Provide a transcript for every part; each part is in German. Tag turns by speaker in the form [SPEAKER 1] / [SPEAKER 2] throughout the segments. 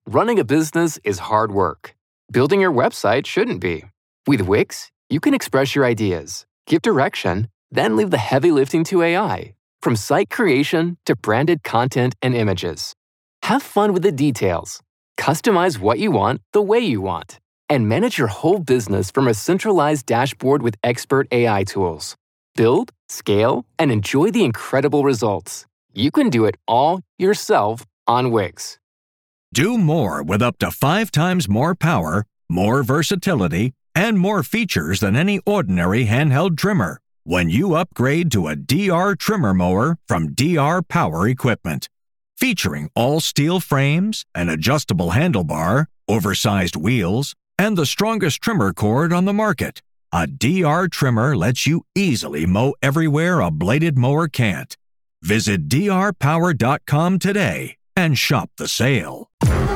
[SPEAKER 1] Running a business is hard work. Building your website shouldn't be. With Wix, you can express your ideas, give direction, then leave the heavy lifting to AI. From site creation to branded content and images. Have fun with the details. Customize what you want the way you want. And manage your whole business from a centralized dashboard with expert AI tools. Build, scale, and enjoy the incredible results. You can do it all yourself on Wix.
[SPEAKER 2] Do more with up to 5 times more power, more versatility, and more features than any ordinary handheld trimmer when you upgrade to a DR trimmer mower from DR Power Equipment. Featuring all steel frames, an adjustable handlebar, oversized wheels, and the strongest trimmer cord on the market, a DR trimmer lets you easily mow everywhere a bladed mower can't. Visit drpower.com today and shop the sale.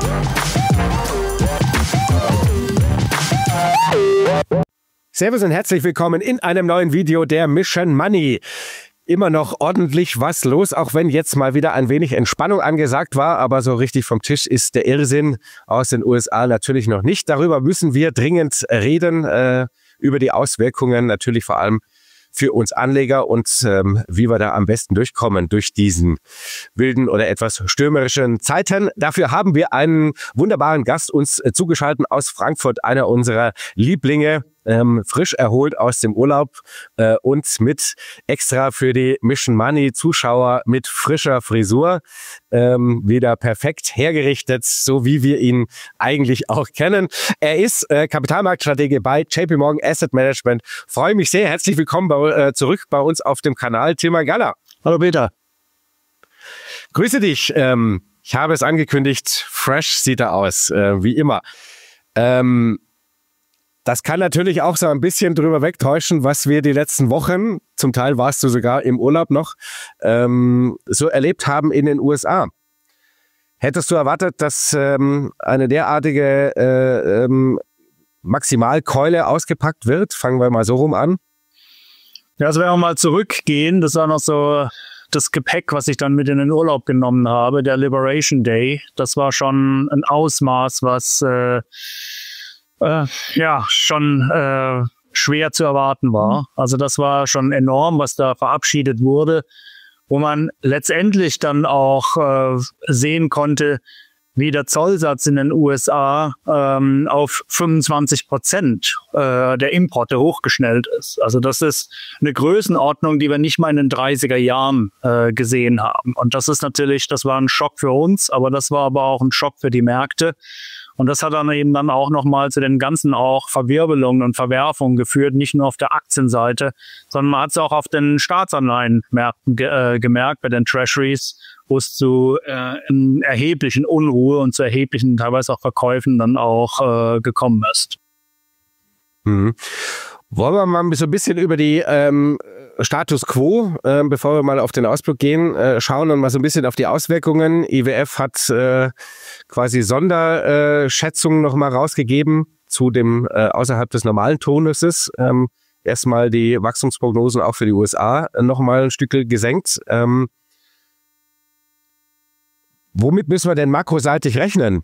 [SPEAKER 3] Servus und herzlich willkommen in einem neuen Video der Mission Money. Immer noch ordentlich was los, auch wenn jetzt mal wieder ein wenig Entspannung angesagt war, aber so richtig vom Tisch ist der Irrsinn aus den USA natürlich noch nicht. Darüber müssen wir dringend reden, über die Auswirkungen natürlich vor allem für uns Anleger und wie wir da am besten durchkommen durch diesen wilden oder etwas stürmerischen Zeiten. Dafür haben wir einen wunderbaren Gast uns zugeschaltet aus Frankfurt, einer unserer Lieblinge, frisch erholt aus dem Urlaub und mit extra für die Mission Money Zuschauer mit frischer Frisur, wieder perfekt hergerichtet, so wie wir ihn eigentlich auch kennen. Er ist Kapitalmarktstratege bei JP Morgan Asset Management. Freue mich sehr. Herzlich willkommen zurück bei uns auf dem Kanal. Tilman Galler.
[SPEAKER 4] Hallo Peter.
[SPEAKER 3] Grüße dich. Ich habe es angekündigt. Fresh sieht er aus, wie immer. Das kann natürlich auch so ein bisschen drüber wegtäuschen, was wir die letzten Wochen, zum Teil warst du sogar im Urlaub noch, so erlebt haben in den USA. Hättest du erwartet, dass eine derartige Maximalkeule ausgepackt wird? Fangen wir mal so rum an.
[SPEAKER 4] Ja, also wenn wir mal zurückgehen, das war noch so das Gepäck, was ich dann mit in den Urlaub genommen habe, der Liberation Day. Das war schon ein Ausmaß, was schon schwer zu erwarten war. Also das war schon enorm, was da verabschiedet wurde, wo man letztendlich dann auch sehen konnte, wie der Zollsatz in den USA auf 25% der Importe hochgeschnellt ist. Also das ist eine Größenordnung, die wir nicht mal in den 30er Jahren gesehen haben. Und das ist natürlich, das war ein Schock für uns, aber das war aber auch ein Schock für die Märkte. Und das hat dann eben dann auch nochmal zu den ganzen auch Verwirbelungen und Verwerfungen geführt, nicht nur auf der Aktienseite, sondern man hat es auch auf den Staatsanleihenmärkten gemerkt, bei den Treasuries, wo es zu erheblichen Unruhe und zu erheblichen teilweise auch Verkäufen dann auch gekommen ist.
[SPEAKER 3] Mhm. Wollen wir mal so ein bisschen über die Status Quo, bevor wir mal auf den Ausblick gehen, schauen und mal so ein bisschen auf die Auswirkungen. IWF hat quasi Sonderschätzungen nochmal rausgegeben zu dem außerhalb des normalen Tonuses. Erstmal die Wachstumsprognosen auch für die USA nochmal ein Stück gesenkt. Womit müssen wir denn makroseitig rechnen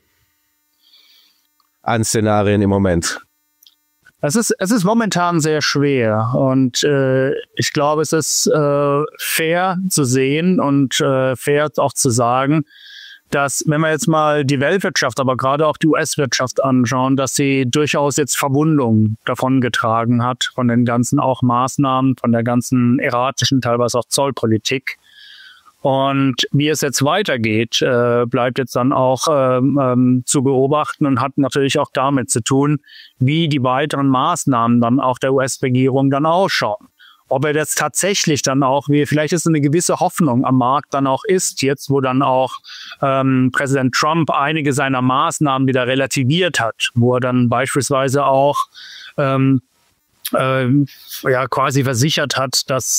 [SPEAKER 3] an Szenarien im Moment?
[SPEAKER 4] Es ist momentan sehr schwer und ich glaube, es ist fair zu sehen und fair auch zu sagen, dass, wenn wir jetzt mal die Weltwirtschaft, aber gerade auch die US-Wirtschaft anschauen, dass sie durchaus jetzt Verwundungen davongetragen hat von den ganzen auch Maßnahmen, von der ganzen erratischen, teilweise auch Zollpolitik. Und wie es jetzt weitergeht, bleibt jetzt dann auch zu beobachten und hat natürlich auch damit zu tun, wie die weiteren Maßnahmen dann auch der US-Regierung dann ausschauen. Ob er jetzt tatsächlich dann auch, vielleicht ist eine gewisse Hoffnung am Markt dann auch ist, jetzt wo dann auch Präsident Trump einige seiner Maßnahmen wieder relativiert hat, wo er dann beispielsweise auch quasi versichert hat, dass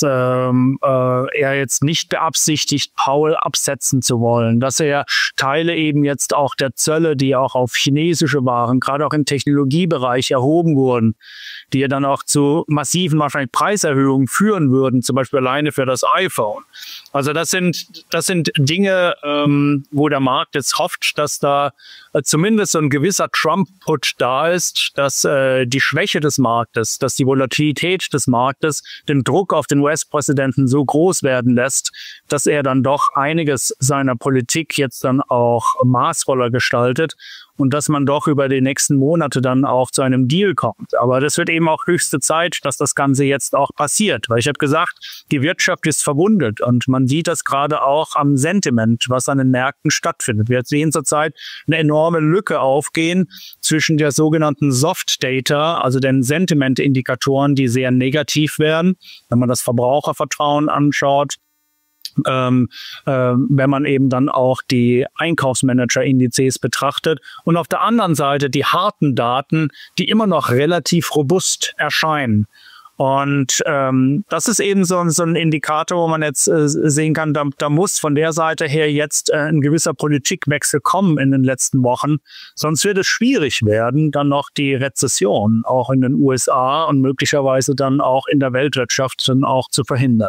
[SPEAKER 4] er jetzt nicht beabsichtigt, Powell absetzen zu wollen, dass er Teile eben jetzt auch der Zölle, die auch auf chinesische Waren, gerade auch im Technologiebereich erhoben wurden, die ja dann auch zu massiven wahrscheinlich Preiserhöhungen führen würden, zum Beispiel alleine für das iPhone. Also das sind Dinge, wo der Markt jetzt hofft, dass da zumindest so ein gewisser Trump-Put da ist, dass die Schwäche des Marktes, dass die Volatilität des Marktes den Druck auf den US-Präsidenten so groß werden lässt, dass er dann doch einiges seiner Politik jetzt dann auch maßvoller gestaltet und dass man doch über die nächsten Monate dann auch zu einem Deal kommt. Aber das wird eben auch höchste Zeit, dass das Ganze jetzt auch passiert. Weil ich habe gesagt, die Wirtschaft ist verwundet und man sieht das gerade auch am Sentiment, was an den Märkten stattfindet. Wir sehen zurzeit eine enorme Lücke aufgehen zwischen der sogenannten Soft Data, also den Sentiment-Indikatoren, die sehr negativ werden, wenn man das Verbrauchervertrauen anschaut, wenn man eben dann auch die Einkaufsmanager-Indizes betrachtet. Und auf der anderen Seite die harten Daten, die immer noch relativ robust erscheinen. Und das ist eben so ein Indikator, wo man jetzt sehen kann, da muss von der Seite her jetzt ein gewisser Politikwechsel kommen in den letzten Wochen. Sonst wird es schwierig werden, dann noch die Rezession auch in den USA und möglicherweise dann auch in der Weltwirtschaft dann auch zu verhindern.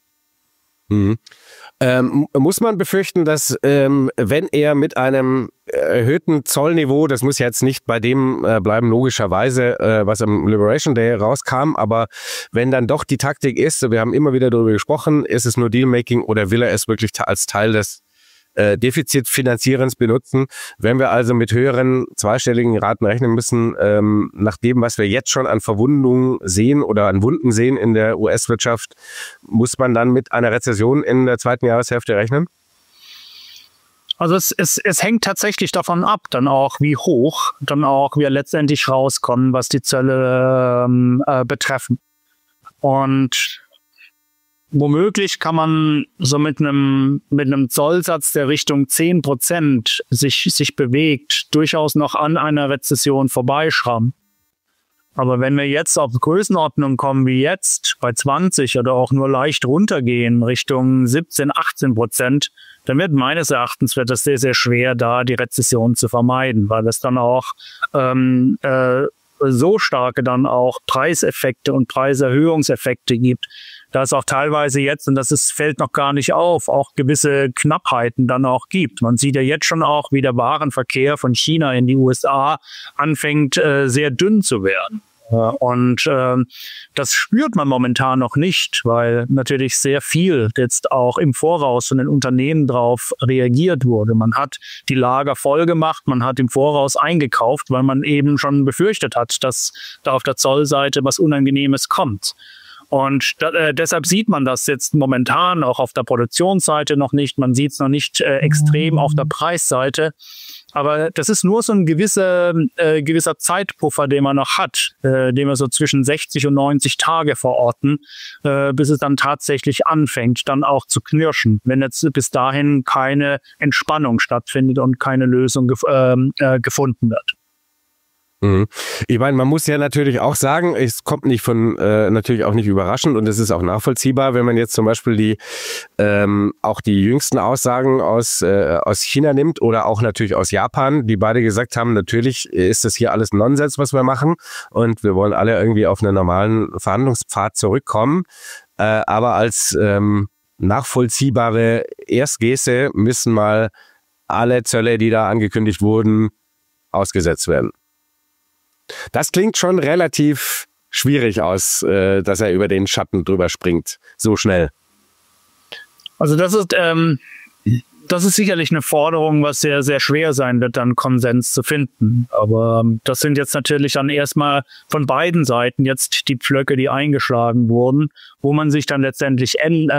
[SPEAKER 3] Mhm. Muss man befürchten, dass wenn er mit einem erhöhten Zollniveau, das muss jetzt nicht bei dem bleiben, logischerweise, was am Liberation Day rauskam, aber wenn dann doch die Taktik ist, wir haben immer wieder darüber gesprochen, ist es nur Dealmaking oder will er es wirklich als Teil des Defizitfinanzierens benutzen. Wenn wir also mit höheren zweistelligen Raten rechnen müssen, nach dem, was wir jetzt schon an Verwundungen sehen oder an Wunden sehen in der US-Wirtschaft, muss man dann mit einer Rezession in der zweiten Jahreshälfte rechnen?
[SPEAKER 4] Also es hängt tatsächlich davon ab, dann auch wie hoch, dann auch wir letztendlich rauskommen, was die Zölle betreffen. Und womöglich kann man so mit einem Zollsatz, der Richtung 10% sich bewegt, durchaus noch an einer Rezession vorbeischrammen. Aber wenn wir jetzt auf Größenordnung kommen wie jetzt, bei 20 oder auch nur leicht runtergehen, Richtung 17-18%, dann wird meines Erachtens das sehr, sehr schwer, da die Rezession zu vermeiden, weil es dann auch so starke dann auch Preiseffekte und Preiserhöhungseffekte gibt, da es auch teilweise jetzt, und fällt noch gar nicht auf, auch gewisse Knappheiten dann auch gibt. Man sieht ja jetzt schon auch, wie der Warenverkehr von China in die USA anfängt, sehr dünn zu werden. Und das spürt man momentan noch nicht, weil natürlich sehr viel jetzt auch im Voraus von den Unternehmen drauf reagiert wurde. Man hat die Lager voll gemacht, man hat im Voraus eingekauft, weil man eben schon befürchtet hat, dass da auf der Zollseite was Unangenehmes kommt. Und deshalb sieht man das jetzt momentan auch auf der Produktionsseite noch nicht. Man sieht es noch nicht extrem auf der Preisseite. Aber das ist nur so ein gewisser Zeitpuffer, den man noch hat, den wir so zwischen 60 und 90 Tage verorten, bis es dann tatsächlich anfängt, dann auch zu knirschen, wenn jetzt bis dahin keine Entspannung stattfindet und keine Lösung gefunden wird.
[SPEAKER 3] Ich meine, man muss ja natürlich auch sagen, es kommt nicht natürlich auch nicht überraschend und es ist auch nachvollziehbar, wenn man jetzt zum Beispiel auch die jüngsten Aussagen aus China nimmt oder auch natürlich aus Japan, die beide gesagt haben, natürlich ist das hier alles Nonsens, was wir machen und wir wollen alle irgendwie auf einen normalen Verhandlungspfad zurückkommen, aber als nachvollziehbare Erstgeste müssen mal alle Zölle, die da angekündigt wurden, ausgesetzt werden. Das klingt schon relativ schwierig aus, dass er über den Schatten drüber springt, so schnell.
[SPEAKER 4] Also das ist sicherlich eine Forderung, was sehr, sehr schwer sein wird, dann Konsens zu finden. Aber das sind jetzt natürlich dann erstmal von beiden Seiten jetzt die Pflöcke, die eingeschlagen wurden, wo man sich dann letztendlich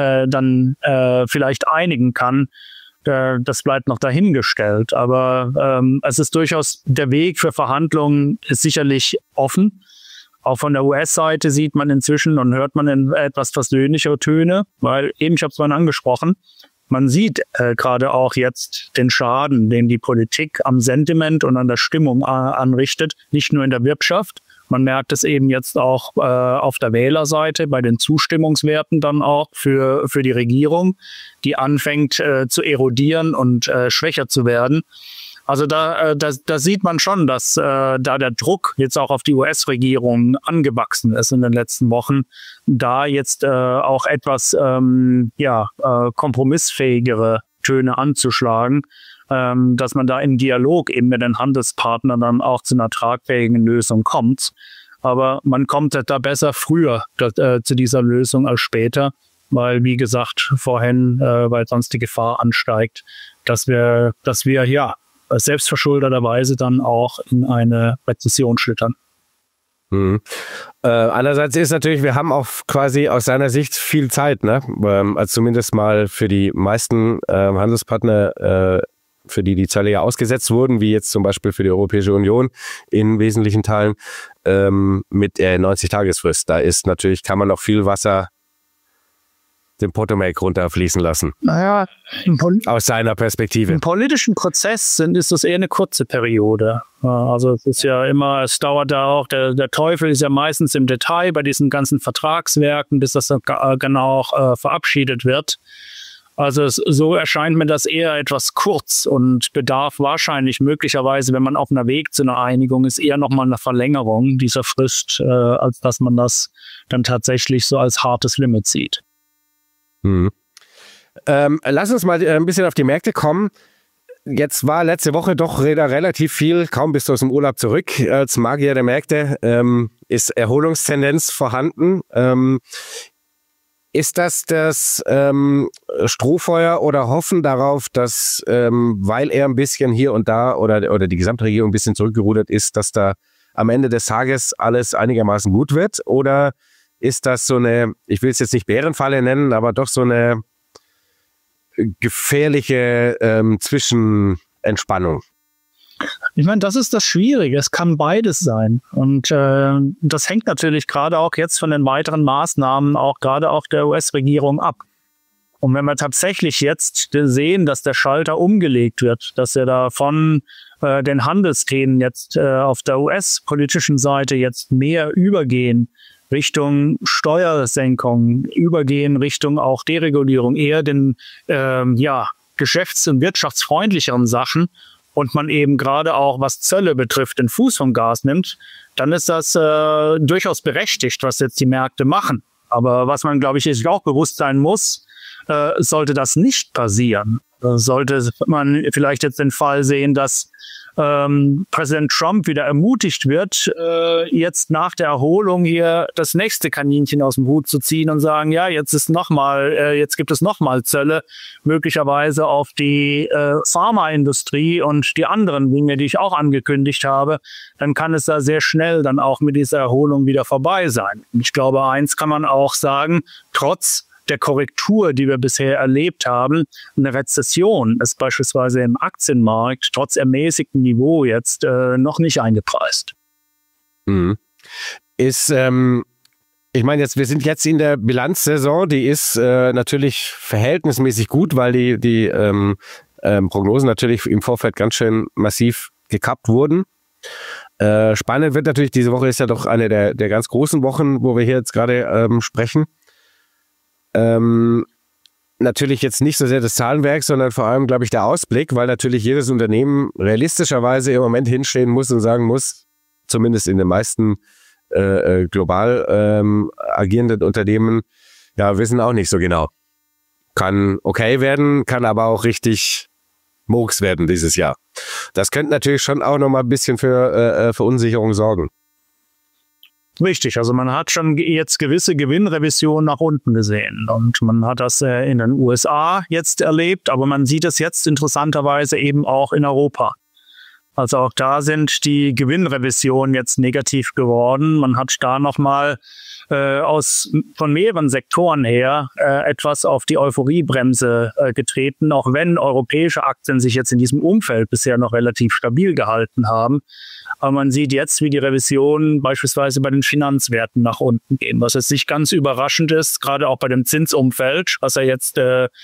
[SPEAKER 4] vielleicht einigen kann. Das bleibt noch dahingestellt, aber es ist durchaus, der Weg für Verhandlungen ist sicherlich offen. Auch von der US-Seite sieht man inzwischen und hört man in etwas versöhnlichere Töne, weil eben, ich habe es vorhin angesprochen, man sieht gerade auch jetzt den Schaden, den die Politik am Sentiment und an der Stimmung anrichtet, nicht nur in der Wirtschaft, Man merkt es eben jetzt auch auf der Wählerseite bei den Zustimmungswerten dann auch für die Regierung, die anfängt zu erodieren und schwächer zu werden. Also da sieht man schon, dass da der Druck jetzt auch auf die US-Regierung angewachsen ist in den letzten Wochen, da jetzt auch etwas kompromissfähigere Töne anzuschlagen, dass man da im Dialog eben mit den Handelspartnern dann auch zu einer tragfähigen Lösung kommt. Aber man kommt da besser früher zu dieser Lösung als später, weil, wie gesagt, vorhin, weil sonst die Gefahr ansteigt, dass wir selbstverschuldeterweise dann auch in eine Rezession schlittern.
[SPEAKER 3] Andererseits ist natürlich, wir haben auch quasi aus seiner Sicht viel Zeit, ne? Also zumindest mal für die meisten Handelspartner, für die Zölle ja ausgesetzt wurden, wie jetzt zum Beispiel für die Europäische Union in wesentlichen Teilen mit der 90-Tagesfrist. Da ist natürlich, kann man noch viel Wasser den Potomac runterfließen lassen.
[SPEAKER 4] Naja,
[SPEAKER 3] aus seiner Perspektive.
[SPEAKER 4] Im politischen Prozess ist das eher eine kurze Periode. Also es ist ja immer, es dauert da auch, der Teufel ist ja meistens im Detail bei diesen ganzen Vertragswerken, bis das dann genau auch verabschiedet wird. Also so erscheint mir das eher etwas kurz und bedarf wahrscheinlich möglicherweise, wenn man auf einem Weg zu einer Einigung ist, eher nochmal eine Verlängerung dieser Frist, als dass man das dann tatsächlich so als hartes Limit sieht.
[SPEAKER 3] Lass uns mal ein bisschen auf die Märkte kommen. Jetzt war letzte Woche doch relativ viel, kaum bist du aus dem Urlaub zurück. Als Magier der Märkte ist Erholungstendenz vorhanden. Ist das Strohfeuer oder Hoffen darauf, dass, weil er ein bisschen hier und da oder die gesamte Regierung ein bisschen zurückgerudert ist, dass da am Ende des Tages alles einigermaßen gut wird? Oder ist das so eine, ich will es jetzt nicht Bärenfalle nennen, aber doch so eine gefährliche Zwischenentspannung?
[SPEAKER 4] Ich meine, das ist das Schwierige. Es kann beides sein. Und das hängt natürlich gerade auch jetzt von den weiteren Maßnahmen, auch gerade auch der US-Regierung ab. Und wenn wir tatsächlich jetzt sehen, dass der Schalter umgelegt wird, dass er da von den Handelsthemen jetzt auf der US-politischen Seite jetzt mehr übergehen, Richtung Steuersenkung, übergehen Richtung auch Deregulierung, eher den geschäfts- und wirtschaftsfreundlicheren Sachen und man eben gerade auch, was Zölle betrifft, den Fuß vom Gas nimmt, dann ist das durchaus berechtigt, was jetzt die Märkte machen. Aber was man, glaube ich, sich auch bewusst sein muss, sollte das nicht passieren. Sollte man vielleicht jetzt den Fall sehen, dass Präsident Trump wieder ermutigt wird, jetzt nach der Erholung hier das nächste Kaninchen aus dem Hut zu ziehen und sagen, ja, jetzt gibt es nochmal Zölle, möglicherweise auf die Pharmaindustrie und die anderen Dinge, die ich auch angekündigt habe, dann kann es da sehr schnell dann auch mit dieser Erholung wieder vorbei sein. Und ich glaube, eins kann man auch sagen, trotz der Korrektur, die wir bisher erlebt haben, eine Rezession ist beispielsweise im Aktienmarkt trotz ermäßigtem Niveau jetzt noch nicht eingepreist.
[SPEAKER 3] Ich meine jetzt, wir sind jetzt in der Bilanzsaison, die ist natürlich verhältnismäßig gut, weil die Prognosen natürlich im Vorfeld ganz schön massiv gekappt wurden. Spannend wird natürlich, diese Woche ist ja doch eine der ganz großen Wochen, wo wir hier jetzt gerade sprechen. Natürlich jetzt nicht so sehr das Zahlenwerk, sondern vor allem, glaube ich, der Ausblick, weil natürlich jedes Unternehmen realistischerweise im Moment hinstehen muss und sagen muss, zumindest in den meisten global agierenden Unternehmen, ja, wissen auch nicht so genau. Kann okay werden, kann aber auch richtig Murks werden dieses Jahr. Das könnte natürlich schon auch nochmal ein bisschen für Verunsicherung sorgen.
[SPEAKER 4] Richtig, also man hat schon jetzt gewisse Gewinnrevisionen nach unten gesehen und man hat das in den USA jetzt erlebt, aber man sieht es jetzt interessanterweise eben auch in Europa. Also auch da sind die Gewinnrevisionen jetzt negativ geworden. Man hat da nochmal von mehreren Sektoren her etwas auf die Euphoriebremse getreten, auch wenn europäische Aktien sich jetzt in diesem Umfeld bisher noch relativ stabil gehalten haben. Aber man sieht jetzt, wie die Revisionen beispielsweise bei den Finanzwerten nach unten gehen, was jetzt nicht ganz überraschend ist, gerade auch bei dem Zinsumfeld, was ja jetzt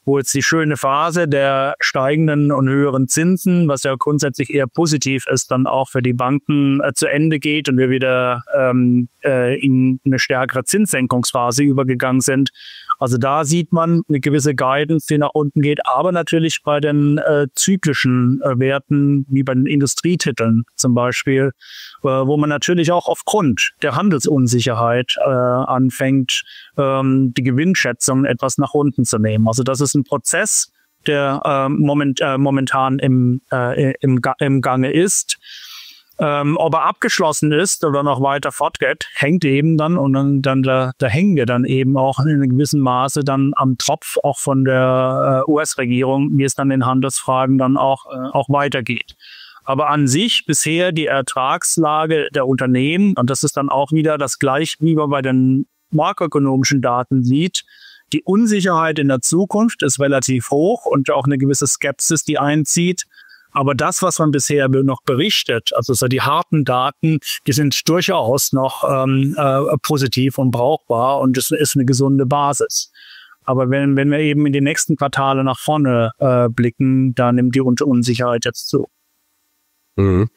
[SPEAKER 4] wo jetzt die schöne Phase der steigenden und höheren Zinsen, was ja grundsätzlich eher positiv ist, dann auch für die Banken zu Ende geht und wir wieder in eine stärkere Zinssenkungsphase übergegangen sind. Also da sieht man eine gewisse Guidance, die nach unten geht, aber natürlich bei den zyklischen Werten, wie bei den Industrietiteln zum Beispiel, wo man natürlich auch aufgrund der Handelsunsicherheit anfängt, die Gewinnschätzung etwas nach unten zu nehmen. Also das ist ein Prozess, der momentan im Gange ist. Ob er abgeschlossen ist oder noch weiter fortgeht, hängt eben dann und dann da hängen wir dann eben auch in einem gewissen Maße dann am Tropf auch von der US-Regierung, wie es dann in Handelsfragen dann auch weitergeht. Aber an sich bisher die Ertragslage der Unternehmen, und das ist dann auch wieder das Gleiche, wie man bei den makroökonomischen Daten sieht, die Unsicherheit in der Zukunft ist relativ hoch und auch eine gewisse Skepsis, die einzieht. Aber das, was man bisher noch berichtet, also so die harten Daten, die sind durchaus noch positiv und brauchbar und das ist eine gesunde Basis. Aber wenn wir eben in die nächsten Quartale nach vorne blicken, da nimmt die Unsicherheit jetzt zu.
[SPEAKER 3] Mhm.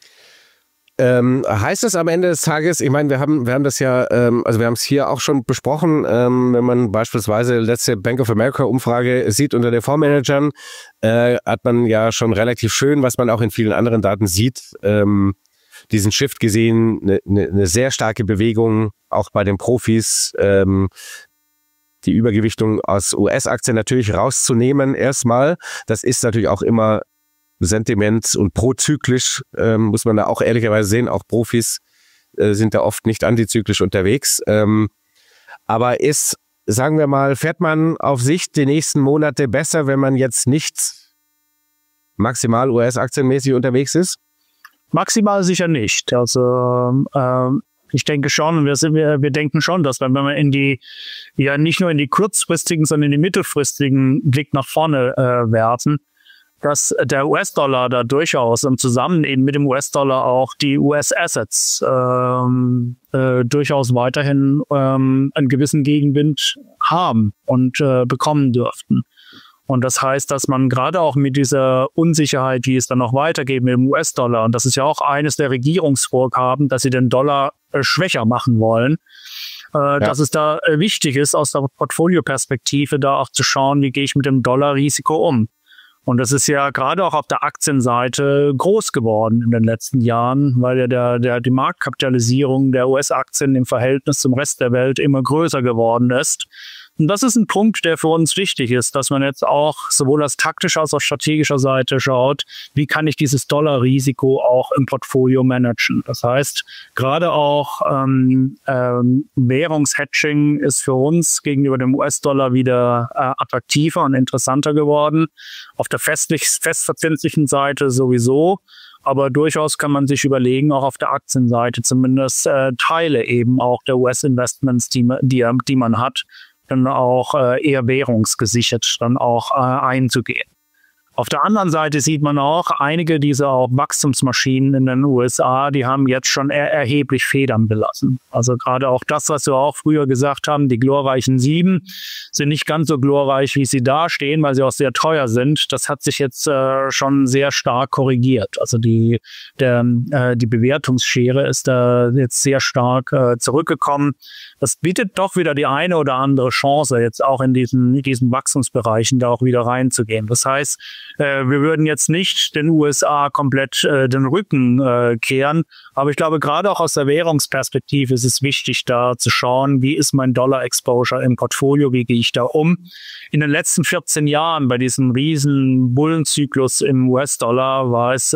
[SPEAKER 3] Heißt das am Ende des Tages, ich meine, wir haben das ja, also wir haben es hier auch schon besprochen, wenn man beispielsweise letzte Bank of America Umfrage sieht unter den Fondsmanagern, hat man ja schon relativ schön, was man auch in vielen anderen Daten sieht, diesen Shift gesehen, eine sehr starke Bewegung, auch bei den Profis, die Übergewichtung aus US-Aktien natürlich rauszunehmen erstmal. Das ist natürlich auch immer Sentiment und prozyklisch, muss man da auch ehrlicherweise sehen, auch Profis sind da oft nicht antizyklisch unterwegs. Aber sagen wir mal, fährt man auf Sicht die nächsten Monate besser, wenn man jetzt nicht maximal US-aktienmäßig unterwegs ist?
[SPEAKER 4] Maximal sicher nicht. Also ich denke schon, wir denken schon, dass wenn wir nicht nur in die kurzfristigen, sondern in die mittelfristigen Blick nach vorne werfen, dass der US-Dollar da durchaus im Zusammenleben mit dem US-Dollar auch die US-Assets durchaus weiterhin einen gewissen Gegenwind haben und bekommen dürften. Und das heißt, dass man gerade auch mit dieser Unsicherheit, die es dann noch weitergeht mit dem US-Dollar, und das ist ja auch eines der Regierungsvorhaben, dass sie den Dollar schwächer machen wollen, dass es da wichtig ist, aus der Portfolioperspektive da auch zu schauen, wie gehe ich mit dem Dollarrisiko um. Und das ist ja gerade auch auf der Aktienseite groß geworden in den letzten Jahren, weil ja die Marktkapitalisierung der US-Aktien im Verhältnis zum Rest der Welt immer größer geworden ist. Und das ist ein Punkt, der für uns wichtig ist, dass man jetzt auch sowohl aus taktischer als auch strategischer Seite schaut, wie kann ich dieses Dollarrisiko auch im Portfolio managen. Das heißt, gerade auch Währungshedging ist für uns gegenüber dem US-Dollar wieder attraktiver und interessanter geworden. Auf der festverzinslichen Seite sowieso. Aber durchaus kann man sich überlegen, auch auf der Aktienseite zumindest Teile eben auch der US-Investments, die man hat, dann auch eher währungsgesichert dann auch einzugehen. Auf der anderen Seite sieht man auch, einige dieser auch Wachstumsmaschinen in den USA, die haben jetzt schon erheblich Federn belassen. Also gerade auch das, was wir auch früher gesagt haben, die glorreichen 7 sind nicht ganz so glorreich, wie sie dastehen, weil sie auch sehr teuer sind. Das hat sich jetzt schon sehr stark korrigiert. Also die Bewertungsschere ist da jetzt sehr stark zurückgekommen. Das bietet doch wieder die eine oder andere Chance, jetzt auch in diesen Wachstumsbereichen da auch wieder reinzugehen. Das heißt, wir würden jetzt nicht den USA komplett den Rücken kehren, aber ich glaube, gerade auch aus der Währungsperspektive ist es wichtig, da zu schauen, wie ist mein Dollar-Exposure im Portfolio, wie gehe ich da um. In den letzten 14 Jahren bei diesem riesen Bullenzyklus im US-Dollar war es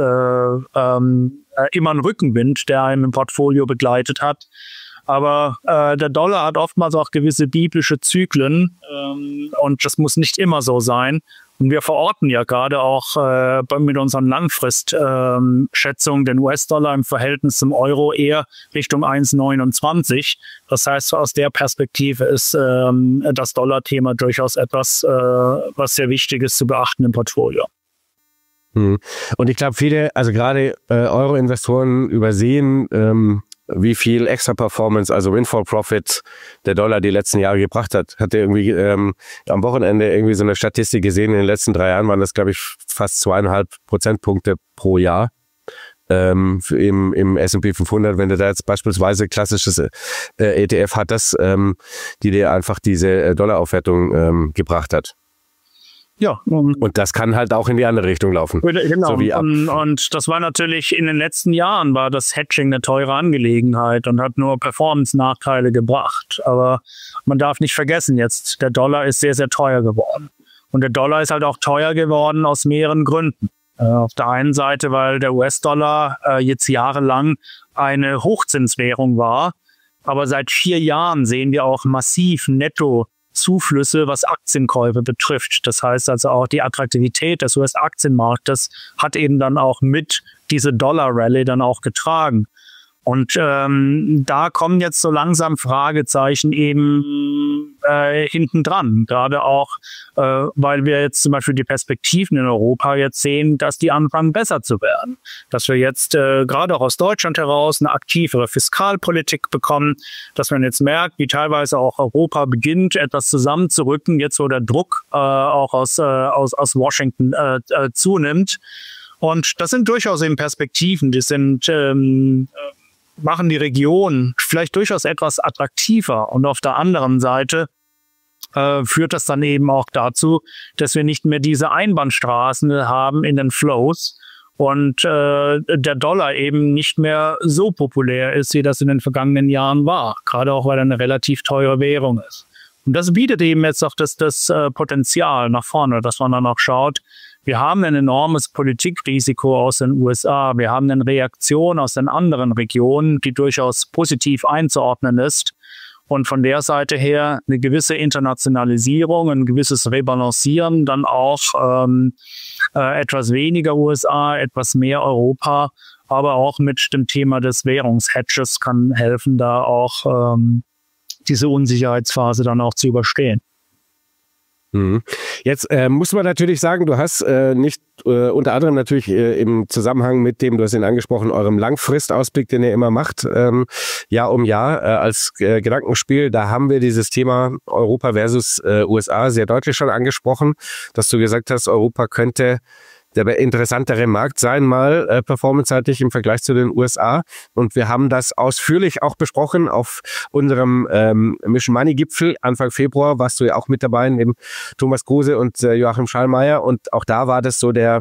[SPEAKER 4] immer ein Rückenwind, der einem im Portfolio begleitet hat. Aber der Dollar hat oftmals auch gewisse biblische Zyklen und das muss nicht immer so sein. Und wir verorten ja gerade auch mit unseren Langfristschätzungen den US-Dollar im Verhältnis zum Euro eher Richtung 1,29. Das heißt, aus der Perspektive ist das Dollar-Thema durchaus etwas, was sehr wichtig ist zu beachten im Portfolio.
[SPEAKER 3] Und ich glaube, viele, also gerade Euro-Investoren übersehen wie viel extra Performance, also Windfall Profit der Dollar die letzten Jahre gebracht hat. Hatte irgendwie am Wochenende irgendwie so eine Statistik gesehen, in den letzten 3 Jahren waren das, glaube ich, fast 2,5 Prozentpunkte pro Jahr. Im S&P 500, wenn du da jetzt beispielsweise klassisches ETF hattest, die dir einfach diese Dollaraufwertung gebracht hat.
[SPEAKER 4] Ja.
[SPEAKER 3] Und das kann halt auch in die andere Richtung laufen.
[SPEAKER 4] Genau.
[SPEAKER 3] So wie
[SPEAKER 4] und das war natürlich in den letzten Jahren war das Hedging eine teure Angelegenheit und hat nur Performance-Nachteile gebracht. Aber man darf nicht vergessen, jetzt der Dollar ist sehr, sehr teuer geworden. Und der Dollar ist halt auch teuer geworden aus mehreren Gründen. Auf der einen Seite, weil der US-Dollar jetzt jahrelang eine Hochzinswährung war. Aber seit 4 Jahren sehen wir auch massiv Netto-Zuflüsse, was Aktienkäufe betrifft. Das heißt also auch die Attraktivität des US-Aktienmarktes hat eben dann auch mit diese Dollar-Rallye dann auch getragen. Und da kommen jetzt so langsam Fragezeichen eben hinten dran. Gerade auch, weil wir jetzt zum Beispiel die Perspektiven in Europa jetzt sehen, dass die anfangen besser zu werden. Dass wir jetzt gerade auch aus Deutschland heraus eine aktivere Fiskalpolitik bekommen. Dass man jetzt merkt, wie teilweise auch Europa beginnt, etwas zusammenzurücken, jetzt wo der Druck auch aus Washington zunimmt. Und das sind durchaus eben Perspektiven, die sind machen die Region vielleicht durchaus etwas attraktiver. Und auf der anderen Seite führt das dann eben auch dazu, dass wir nicht mehr diese Einbahnstraßen haben in den Flows und der Dollar eben nicht mehr so populär ist, wie das in den vergangenen Jahren war. Gerade auch, weil er eine relativ teure Währung ist. Und das bietet eben jetzt auch das Potenzial nach vorne, dass man dann auch schaut, wir haben ein enormes Politikrisiko aus den USA. Wir haben eine Reaktion aus den anderen Regionen, die durchaus positiv einzuordnen ist. Und von der Seite her eine gewisse Internationalisierung, ein gewisses Rebalancieren, dann auch etwas weniger USA, etwas mehr Europa, aber auch mit dem Thema des Währungshedges kann helfen, da auch diese Unsicherheitsphase dann auch zu überstehen.
[SPEAKER 3] Jetzt muss man natürlich sagen, du hast nicht unter anderem natürlich im Zusammenhang mit dem, du hast ihn angesprochen, eurem Langfristausblick, den ihr immer macht, Jahr um Jahr als Gedankenspiel, da haben wir dieses Thema Europa versus USA sehr deutlich schon angesprochen, dass du gesagt hast, Europa könnte der interessantere Markt sein, mal performanceseitig im Vergleich zu den USA. Und wir haben das ausführlich auch besprochen auf unserem Mission Money Gipfel Anfang Februar, warst du ja auch mit dabei, neben Thomas Kruse und Joachim Schallmeier. Und auch da war das so der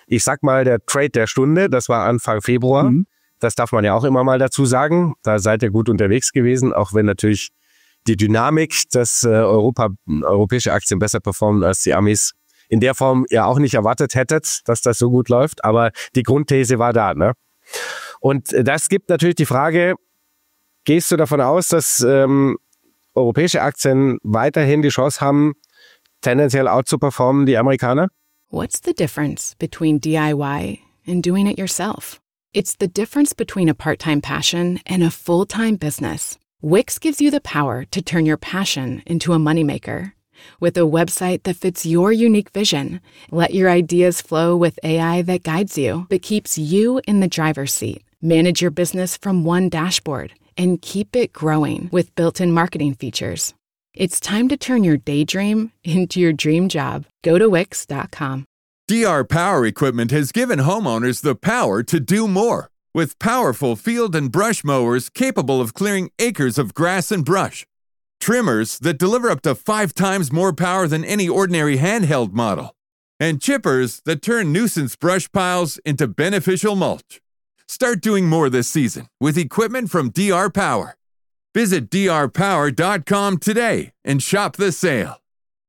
[SPEAKER 3] Trade der Stunde. Das war Anfang Februar. Das darf man ja auch immer mal dazu sagen. Da seid ihr gut unterwegs gewesen, auch wenn natürlich die Dynamik, dass europäische Aktien besser performen als die Amis, in der Form ja auch nicht erwartet hättet, dass das so gut läuft, aber die Grundthese war da, ne? Und das gibt natürlich die Frage, gehst du davon aus, dass europäische Aktien weiterhin die Chance haben, tendenziell outzuperformen die Amerikaner?
[SPEAKER 5] What's the difference between DIY and doing it yourself? It's the difference between a part-time passion and a full-time business. Wix gives you the power to turn your passion into a moneymaker. With a website that fits your unique vision, let your ideas flow with AI that guides you, but keeps you in the driver's seat. Manage your business from one dashboard and keep it growing with built-in marketing features. It's time to turn your daydream into your dream job. Go to Wix.com.
[SPEAKER 6] DR Power Equipment has given homeowners the power to do more. With powerful field and brush mowers capable of clearing acres of grass and brush. Trimmers that deliver up to 5 times more power than any ordinary handheld model. And chippers that turn nuisance brush piles into beneficial mulch. Start doing more this season with equipment from DR Power. Visit drpower.com today and shop the sale.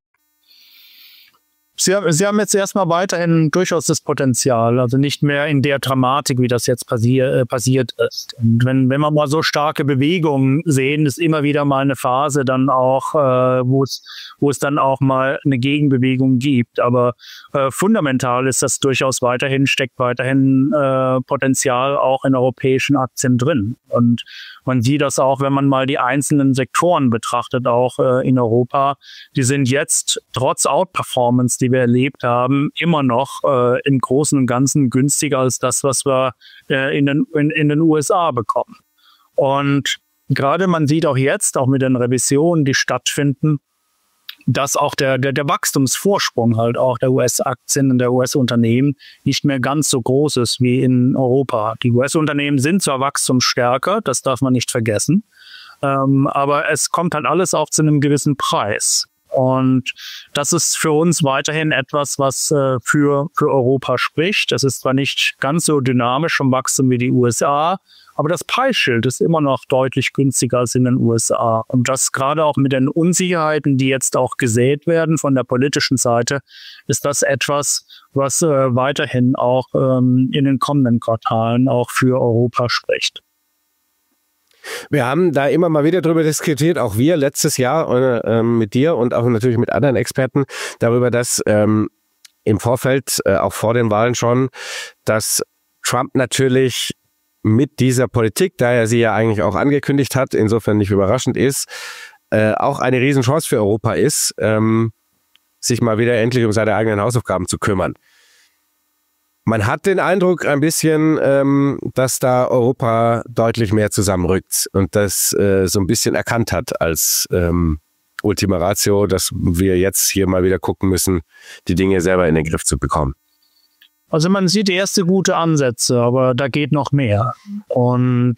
[SPEAKER 4] Sie haben jetzt erstmal weiterhin durchaus das Potenzial, also nicht mehr in der Dramatik, wie das jetzt passiert ist. Und wenn wir mal so starke Bewegungen sehen, ist immer wieder mal eine Phase dann auch, wo es dann auch mal eine Gegenbewegung gibt. Aber fundamental ist das durchaus steckt weiterhin Potenzial auch in europäischen Aktien drin. Und man sieht das auch, wenn man mal die einzelnen Sektoren betrachtet, auch in Europa. Die sind jetzt trotz Outperformance, die wir erlebt haben, immer noch im Großen und Ganzen günstiger als das, was wir in den USA bekommen. Und gerade man sieht auch jetzt, auch mit den Revisionen, die stattfinden, dass auch der Wachstumsvorsprung halt auch der US-Aktien und der US-Unternehmen nicht mehr ganz so groß ist wie in Europa. Die US-Unternehmen sind zwar wachstumsstärker, das darf man nicht vergessen, aber es kommt halt alles auch zu einem gewissen Preis. Und das ist für uns weiterhin etwas, was für Europa spricht. Es ist zwar nicht ganz so dynamisch vom Wachstum wie die USA, aber das Preisschild ist immer noch deutlich günstiger als in den USA. Und das gerade auch mit den Unsicherheiten, die jetzt auch gesät werden von der politischen Seite, ist das etwas, was weiterhin auch in den kommenden Quartalen auch für Europa spricht.
[SPEAKER 3] Wir haben da immer mal wieder drüber diskutiert, auch wir letztes Jahr mit dir und auch natürlich mit anderen Experten, darüber, dass im Vorfeld, auch vor den Wahlen schon, dass Trump natürlich mit dieser Politik, da er sie ja eigentlich auch angekündigt hat, insofern nicht überraschend ist, auch eine Riesenchance für Europa ist, sich mal wieder endlich um seine eigenen Hausaufgaben zu kümmern. Man hat den Eindruck ein bisschen, dass da Europa deutlich mehr zusammenrückt und das so ein bisschen erkannt hat als Ultima Ratio, dass wir jetzt hier mal wieder gucken müssen, die Dinge selber in den Griff zu bekommen.
[SPEAKER 4] Also man sieht erste gute Ansätze, aber da geht noch mehr. Und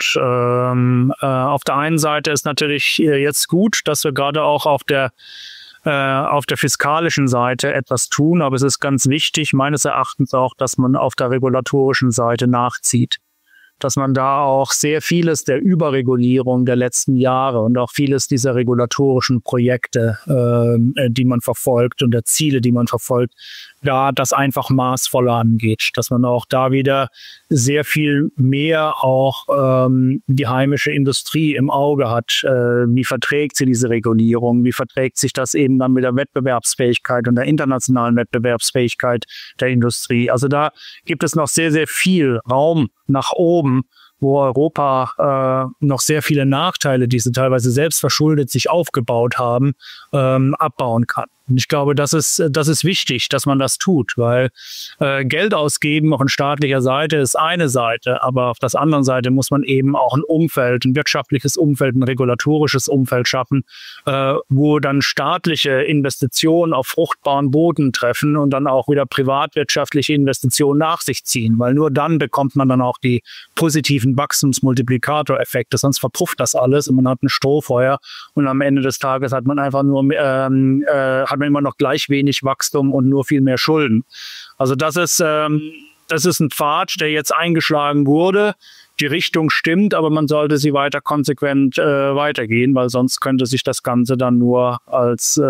[SPEAKER 4] auf der einen Seite ist natürlich jetzt gut, dass wir gerade auch auf der fiskalischen Seite etwas tun, aber es ist ganz wichtig, meines Erachtens auch, dass man auf der regulatorischen Seite nachzieht. Dass man da auch sehr vieles der Überregulierung der letzten Jahre und auch vieles dieser regulatorischen Projekte, die man verfolgt und der Ziele, die man verfolgt, da das einfach maßvoller angeht. Dass man auch da wieder sehr viel mehr auch die heimische Industrie im Auge hat. Wie verträgt sie diese Regulierung? Wie verträgt sich das eben dann mit der Wettbewerbsfähigkeit und der internationalen Wettbewerbsfähigkeit der Industrie? Also da gibt es noch sehr, sehr viel Raum nach oben, wo Europa noch sehr viele Nachteile, die sie teilweise selbst verschuldet sich aufgebaut haben, abbauen kann. Und ich glaube, das ist wichtig, dass man das tut, weil Geld ausgeben auf staatlicher Seite ist eine Seite, aber auf der anderen Seite muss man eben auch ein Umfeld, ein wirtschaftliches Umfeld, ein regulatorisches Umfeld schaffen, wo dann staatliche Investitionen auf fruchtbaren Boden treffen und dann auch wieder privatwirtschaftliche Investitionen nach sich ziehen, weil nur dann bekommt man dann auch die positiven Wachstumsmultiplikatoreffekte, sonst verpufft das alles und man hat ein Strohfeuer und am Ende des Tages hat man einfach nur hat man immer noch gleich wenig Wachstum und nur viel mehr Schulden. Also das ist ein Pfad, der jetzt eingeschlagen wurde. Die Richtung stimmt, aber man sollte sie weiter konsequent weitergehen, weil sonst könnte sich das Ganze dann nur als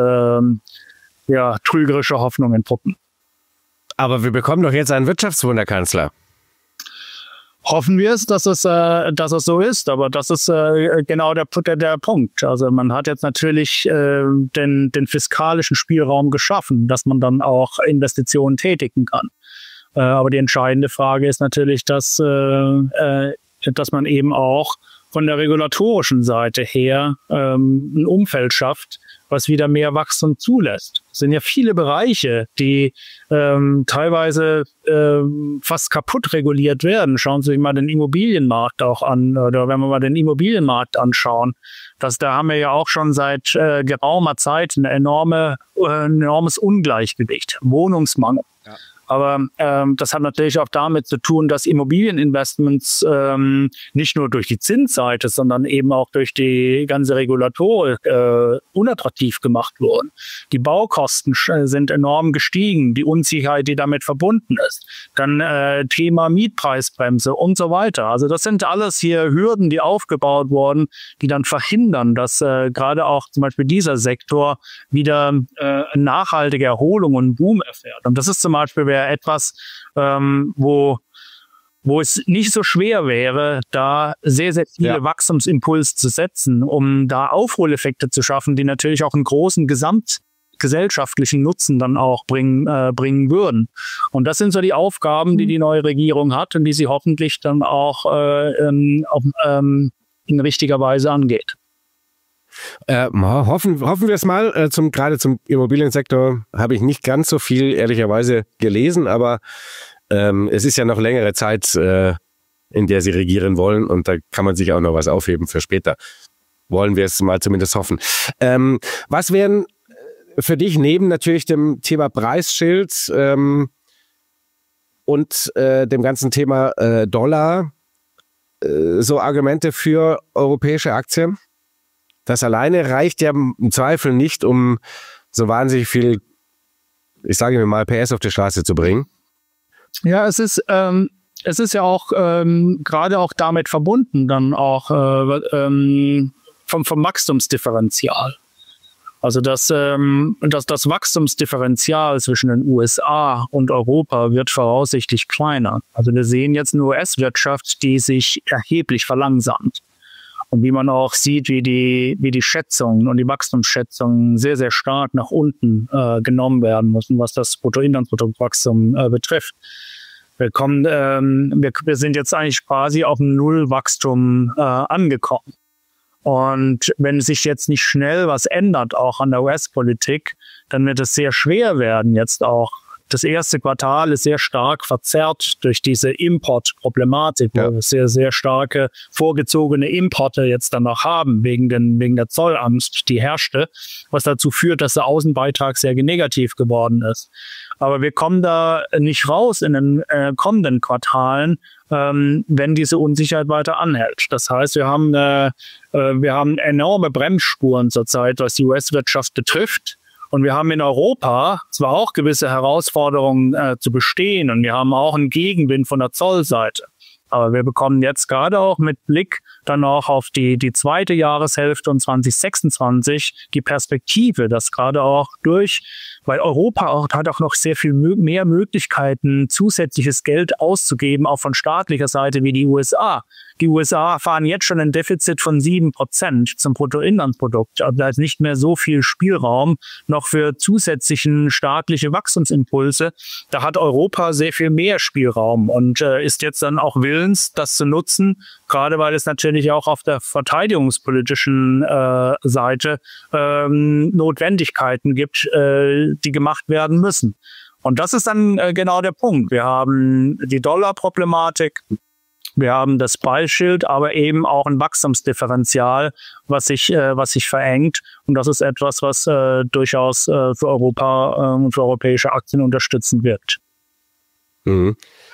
[SPEAKER 4] trügerische Hoffnung entpuppen.
[SPEAKER 3] Aber wir bekommen doch jetzt einen Wirtschaftswunderkanzler.
[SPEAKER 4] Hoffen wir es, dass es so ist, aber das ist genau der Punkt. Also man hat jetzt natürlich den fiskalischen Spielraum geschaffen, dass man dann auch Investitionen tätigen kann. Aber die entscheidende Frage ist natürlich, dass man eben auch von der regulatorischen Seite her ein Umfeld schafft, was wieder mehr Wachstum zulässt. Es sind ja viele Bereiche, die teilweise fast kaputt reguliert werden. Schauen Sie sich mal den Immobilienmarkt auch an, oder wenn wir mal den Immobilienmarkt anschauen, da haben wir ja auch schon seit geraumer Zeit ein enormes Ungleichgewicht, Wohnungsmangel. Ja. Aber das hat natürlich auch damit zu tun, dass Immobilieninvestments nicht nur durch die Zinsseite, sondern eben auch durch die ganze Regulatorik unattraktiv gemacht wurden. Die Baukosten sind enorm gestiegen, die Unsicherheit, die damit verbunden ist. Dann Thema Mietpreisbremse und so weiter. Also das sind alles hier Hürden, die aufgebaut wurden, die dann verhindern, dass gerade auch zum Beispiel dieser Sektor wieder eine nachhaltige Erholung und Boom erfährt. Und das ist zum Beispiel etwas, wo es nicht so schwer wäre, da sehr, sehr viele Wachstumsimpulse zu setzen, um da Aufholeffekte zu schaffen, die natürlich auch einen großen gesamtgesellschaftlichen Nutzen dann auch bringen würden. Und das sind so die Aufgaben, die die neue Regierung hat und die sie hoffentlich dann auch in richtiger Weise angeht.
[SPEAKER 3] Hoffen wir es mal. Gerade zum Immobiliensektor habe ich nicht ganz so viel ehrlicherweise gelesen, aber es ist ja noch längere Zeit in der sie regieren wollen. Und da kann man sich auch noch was aufheben für später. Wollen wir es mal zumindest hoffen. Was wären für dich neben natürlich dem Thema Preisschild und dem ganzen Thema Dollar so Argumente für europäische Aktien? Das alleine reicht ja im Zweifel nicht, um so wahnsinnig viel, ich sage mir mal, PS auf die Straße zu bringen.
[SPEAKER 4] Ja, es ist ja auch gerade auch damit verbunden, dann auch vom Wachstumsdifferential. Also das Wachstumsdifferential zwischen den USA und Europa wird voraussichtlich kleiner. Also wir sehen jetzt eine US-Wirtschaft, die sich erheblich verlangsamt. Und wie man auch sieht, wie die Schätzungen und die Wachstumsschätzungen sehr, sehr stark nach unten genommen werden müssen, was das Bruttoinlandsproduktwachstum betrifft. Wir sind jetzt eigentlich quasi auf ein Nullwachstum angekommen. Und wenn sich jetzt nicht schnell was ändert, auch an der US-Politik, dann wird es sehr schwer werden jetzt auch. Das erste Quartal ist sehr stark verzerrt durch diese Importproblematik, wo wir sehr, sehr starke vorgezogene Importe jetzt dann noch haben, wegen der Zollangst, die herrschte, was dazu führt, dass der Außenbeitrag sehr negativ geworden ist. Aber wir kommen da nicht raus in den kommenden Quartalen, wenn diese Unsicherheit weiter anhält. Das heißt, wir haben enorme Bremsspuren zurzeit, was die US-Wirtschaft betrifft. Und wir haben in Europa zwar auch gewisse Herausforderungen zu bestehen und wir haben auch einen Gegenwind von der Zollseite. Aber wir bekommen jetzt gerade auch mit Blick dann auch auf die zweite Jahreshälfte und 2026 die Perspektive, dass gerade auch weil Europa hat auch noch sehr viel mehr Möglichkeiten, zusätzliches Geld auszugeben, auch von staatlicher Seite wie die USA. Die USA fahren jetzt schon ein Defizit von 7% zum Bruttoinlandsprodukt. Also da ist nicht mehr so viel Spielraum noch für zusätzlichen staatliche Wachstumsimpulse. Da hat Europa sehr viel mehr Spielraum und ist jetzt dann auch willens, das zu nutzen, gerade weil es natürlich auch auf der verteidigungspolitischen Seite Notwendigkeiten gibt, die gemacht werden müssen. Und das ist dann genau der Punkt. Wir haben die Dollarproblematik, wir haben das Preisschild, aber eben auch ein Wachstumsdifferential, was sich verengt. Und das ist etwas, was durchaus für Europa und für europäische Aktien unterstützen wird.
[SPEAKER 3] Mhm.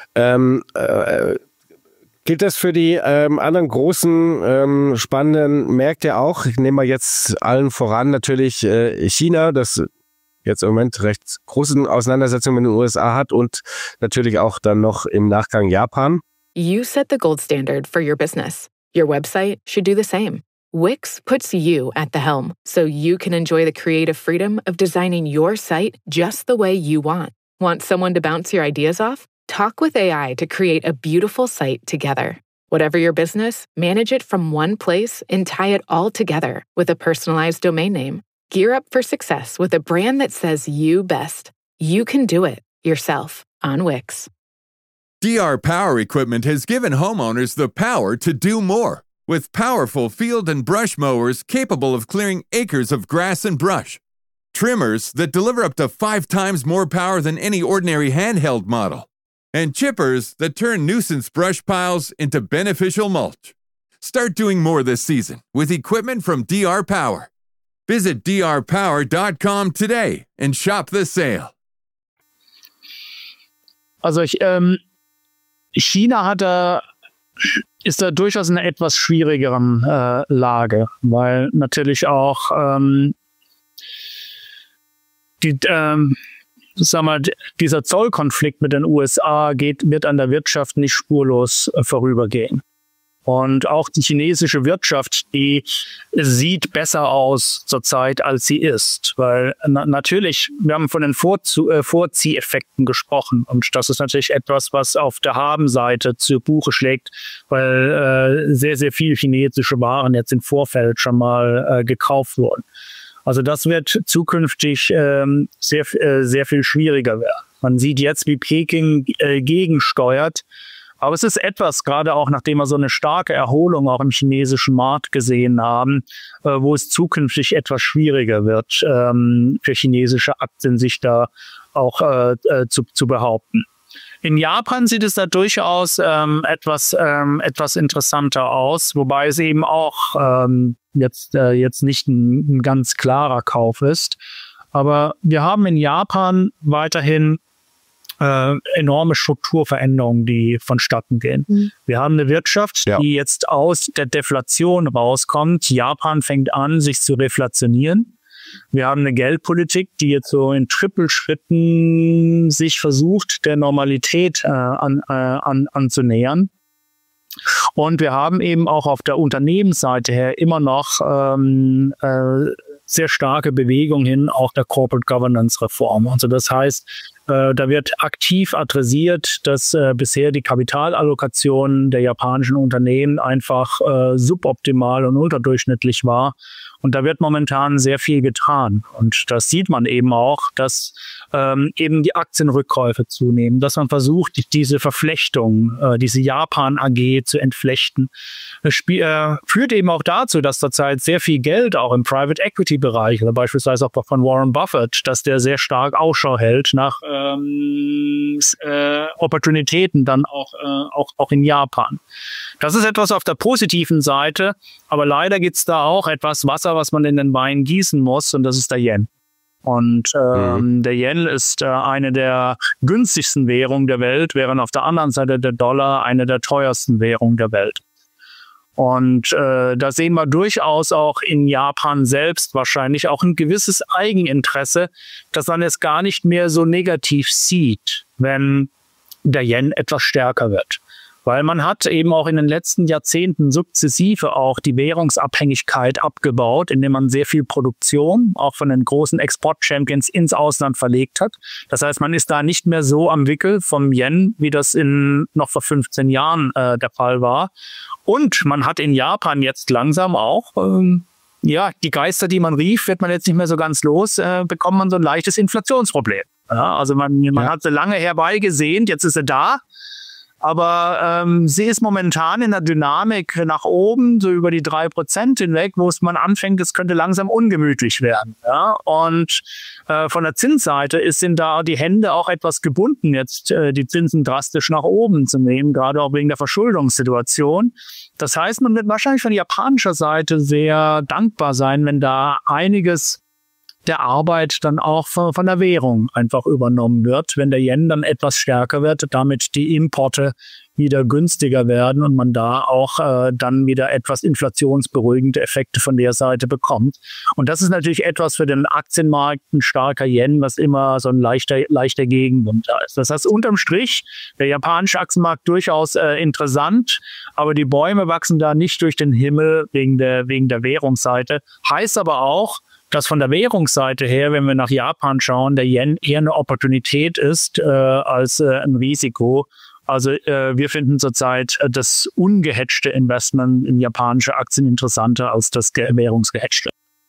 [SPEAKER 3] Gilt das für die anderen großen, spannenden Märkte auch? Ich nehme mal jetzt allen voran natürlich China, das jetzt im Moment recht großen Auseinandersetzungen mit den USA hat und natürlich auch dann noch im Nachgang Japan.
[SPEAKER 5] You set the gold standard for your business. Your website should do the same. Wix puts you at the helm so you can enjoy the creative freedom of designing your site just the way you want. Want someone to bounce your ideas off? Talk with AI to create a beautiful site together. Whatever your business, manage it from one place and tie it all together with a personalized domain name. Gear up for success with a brand that says you best. You can do it yourself on Wix.
[SPEAKER 6] DR Power Equipment has given homeowners the power to do more. With powerful field and brush mowers capable of clearing acres of grass and brush. Trimmers that deliver up to 5 times more power than any ordinary handheld model. And chippers that turn nuisance brush piles into beneficial mulch. Start doing more this season with equipment from DR Power. Visit drpower.com today and shop the sale.
[SPEAKER 4] Also China ist da durchaus in einer etwas schwierigeren Lage, weil natürlich auch dieser Zollkonflikt mit den USA wird an der Wirtschaft nicht spurlos vorübergehen. Und auch die chinesische Wirtschaft, die sieht besser aus zurzeit, als sie ist. Weil natürlich, wir haben von den Vorzieheffekten gesprochen. Und das ist natürlich etwas, was auf der Habenseite zu Buche schlägt, weil sehr, sehr viele chinesische Waren jetzt im Vorfeld schon mal gekauft wurden. Also das wird zukünftig sehr viel schwieriger werden. Man sieht jetzt, wie Peking gegensteuert. Aber es ist etwas, gerade auch nachdem wir so eine starke Erholung auch im chinesischen Markt gesehen haben, wo es zukünftig etwas schwieriger wird, für chinesische Aktien sich da auch zu behaupten. In Japan sieht es da durchaus etwas interessanter aus, wobei es eben auch jetzt nicht ein ganz klarer Kauf ist. Aber wir haben in Japan weiterhin enorme Strukturveränderungen, die vonstatten gehen. Wir haben eine Wirtschaft, die jetzt aus der Deflation rauskommt. Japan fängt an, sich zu reflationieren. Wir haben eine Geldpolitik, die jetzt so in Trippelschritten sich versucht, der Normalität anzunähern. Und wir haben eben auch auf der Unternehmensseite her immer noch sehr starke Bewegung hin, auch der Corporate Governance Reform. Also das heißt, da wird aktiv adressiert, dass bisher die Kapitalallokation der japanischen Unternehmen einfach suboptimal und unterdurchschnittlich war. Und da wird momentan sehr viel getan. Und das sieht man eben auch, dass eben die Aktienrückkäufe zunehmen, dass man versucht, diese Verflechtung, diese Japan-AG zu entflechten. Das führt eben auch dazu, dass zurzeit sehr viel Geld auch im Private-Equity-Bereich, oder beispielsweise auch von Warren Buffett, dass der sehr stark Ausschau hält nach Opportunitäten dann auch in Japan. Das ist etwas auf der positiven Seite, aber leider gibt es da auch etwas Wasser, was man in den Wein gießen muss, und das ist der Yen. Und der Yen ist eine der günstigsten Währungen der Welt, während auf der anderen Seite der Dollar eine der teuersten Währungen der Welt. Und da sehen wir durchaus auch in Japan selbst wahrscheinlich auch ein gewisses Eigeninteresse, dass man es gar nicht mehr so negativ sieht, wenn der Yen etwas stärker wird. Weil man hat eben auch in den letzten Jahrzehnten sukzessive auch die Währungsabhängigkeit abgebaut, indem man sehr viel Produktion auch von den großen Export-Champions ins Ausland verlegt hat. Das heißt, man ist da nicht mehr so am Wickel vom Yen, wie das noch vor 15 Jahren der Fall war. Und man hat in Japan jetzt langsam auch, die Geister, die man rief, wird man jetzt nicht mehr so ganz los, bekommt man so ein leichtes Inflationsproblem. Ja, also man hat sie lange herbeigesehnt, jetzt ist sie da. Aber sie ist momentan in der Dynamik nach oben, so über die 3% hinweg, wo man anfängt, es könnte langsam ungemütlich werden. Ja? Und von der Zinsseite sind da die Hände auch etwas gebunden, jetzt die Zinsen drastisch nach oben zu nehmen, gerade auch wegen der Verschuldungssituation. Das heißt, man wird wahrscheinlich von japanischer Seite sehr dankbar sein, wenn da einiges der Arbeit dann auch von der Währung einfach übernommen wird, wenn der Yen dann etwas stärker wird, damit die Importe wieder günstiger werden und man da auch dann wieder etwas inflationsberuhigende Effekte von der Seite bekommt. Und das ist natürlich etwas für den Aktienmarkt, ein starker Yen, was immer so ein leichter Gegenwind da ist. Das heißt, unterm Strich, der japanische Aktienmarkt durchaus interessant, aber die Bäume wachsen da nicht durch den Himmel wegen der Währungsseite. Heißt aber auch, dass von der Währungsseite her, wenn wir nach Japan schauen, der Yen eher eine Opportunität ist als ein Risiko. Also wir finden zurzeit das ungehatchte Investment in japanische Aktien interessanter als das währungsgehatchte.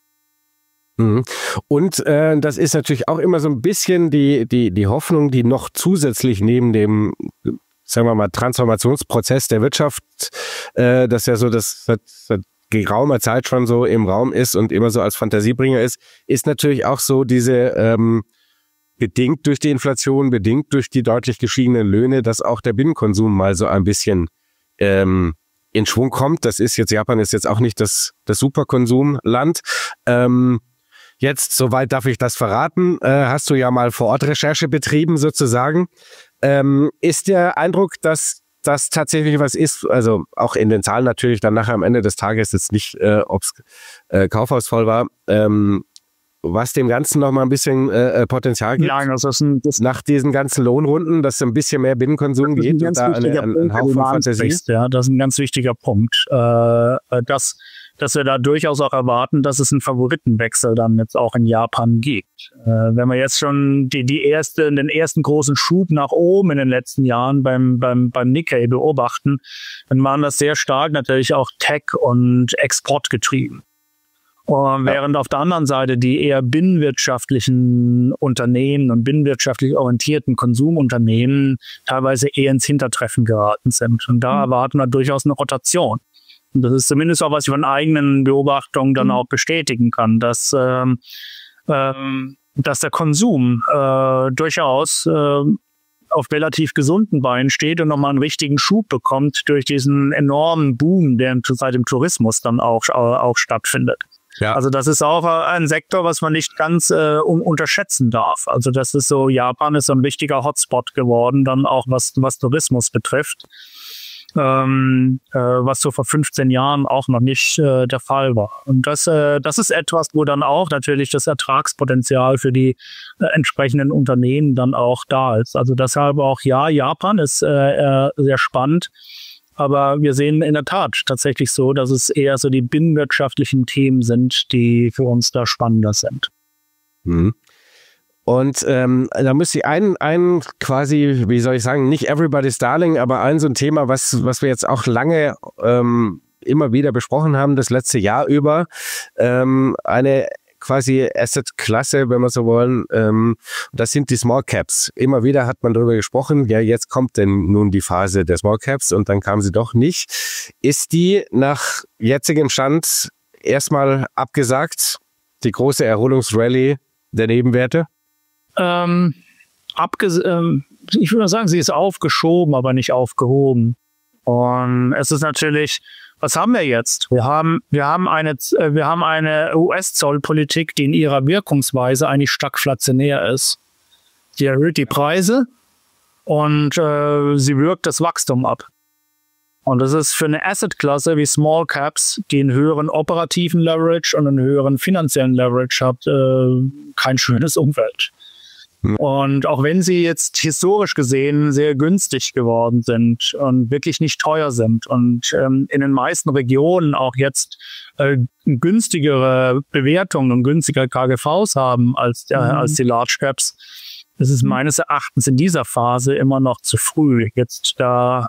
[SPEAKER 3] Und das ist natürlich auch immer so ein bisschen die Hoffnung, die noch zusätzlich neben dem, sagen wir mal, Transformationsprozess der Wirtschaft, das ja so das geraumer Zeit schon so im Raum ist und immer so als Fantasiebringer ist natürlich auch so diese bedingt durch die Inflation, bedingt durch die deutlich gestiegenen Löhne, dass auch der Binnenkonsum mal so ein bisschen in Schwung kommt. Japan ist jetzt auch nicht das Superkonsumland. Jetzt, soweit darf ich das verraten, hast du ja mal vor Ort Recherche betrieben sozusagen. Ist der Eindruck, dass das tatsächlich was ist, also auch in den Zahlen natürlich dann nachher am Ende des Tages jetzt nicht, ob es kaufhausvoll war, was dem Ganzen noch mal ein bisschen Potenzial gibt.
[SPEAKER 4] Ja, das
[SPEAKER 3] nach diesen ganzen Lohnrunden, dass es ein bisschen mehr Binnenkonsum geht und da ein Hauch von Fantasie.
[SPEAKER 4] Ja, das ist ein ganz wichtiger Punkt, dass wir da durchaus auch erwarten, dass es einen Favoritenwechsel dann jetzt auch in Japan gibt. Wenn wir jetzt schon den ersten großen Schub nach oben in den letzten Jahren beim Nikkei beobachten, dann waren das sehr stark natürlich auch Tech- und Export getrieben. Während auf der anderen Seite die eher binnenwirtschaftlichen Unternehmen und binnenwirtschaftlich orientierten Konsumunternehmen teilweise eher ins Hintertreffen geraten sind. Und da erwarten wir durchaus eine Rotation. Und das ist zumindest auch, was ich von eigenen Beobachtungen dann auch bestätigen kann, dass der Konsum durchaus auf relativ gesunden Beinen steht und nochmal einen richtigen Schub bekommt durch diesen enormen Boom, der seit dem Tourismus dann auch stattfindet.
[SPEAKER 3] Ja.
[SPEAKER 4] Also das ist auch ein Sektor, was man nicht ganz unterschätzen darf. Also das ist so, Japan ist so ein wichtiger Hotspot geworden, dann auch was Tourismus betrifft, was so vor 15 Jahren auch noch nicht der Fall war. Und das ist etwas, wo dann auch natürlich das Ertragspotenzial für die entsprechenden Unternehmen dann auch da ist. Also deshalb auch, ja, Japan ist sehr spannend. Aber wir sehen in der Tat tatsächlich so, dass es eher so die binnenwirtschaftlichen Themen sind, die für uns da spannender sind.
[SPEAKER 3] Mhm. Und da müsste ich ein quasi, wie soll ich sagen, nicht everybody's darling, aber so ein Thema, was wir jetzt auch lange immer wieder besprochen haben, das letzte Jahr über, eine quasi Asset-Klasse, wenn wir so wollen. Das sind die Small Caps. Immer wieder hat man darüber gesprochen, ja, jetzt kommt denn nun die Phase der Small Caps und dann kam sie doch nicht. Ist die nach jetzigem Stand erstmal abgesagt, die große Erholungsrallye der Nebenwerte?
[SPEAKER 4] Ich würde mal sagen, sie ist aufgeschoben, aber nicht aufgehoben. Und es ist natürlich, was haben wir jetzt? Wir haben eine US-Zollpolitik, die in ihrer Wirkungsweise eigentlich stagflationär ist. Die erhöht die Preise und sie wirkt das Wachstum ab. Und das ist für eine Asset-Klasse wie Small Caps, die einen höheren operativen Leverage und einen höheren finanziellen Leverage hat, kein schönes Umfeld. Und auch wenn sie jetzt historisch gesehen sehr günstig geworden sind und wirklich nicht teuer sind und in den meisten Regionen auch jetzt günstigere Bewertungen und günstigere KGVs haben als die Large Caps, ist es meines Erachtens in dieser Phase immer noch zu früh, jetzt da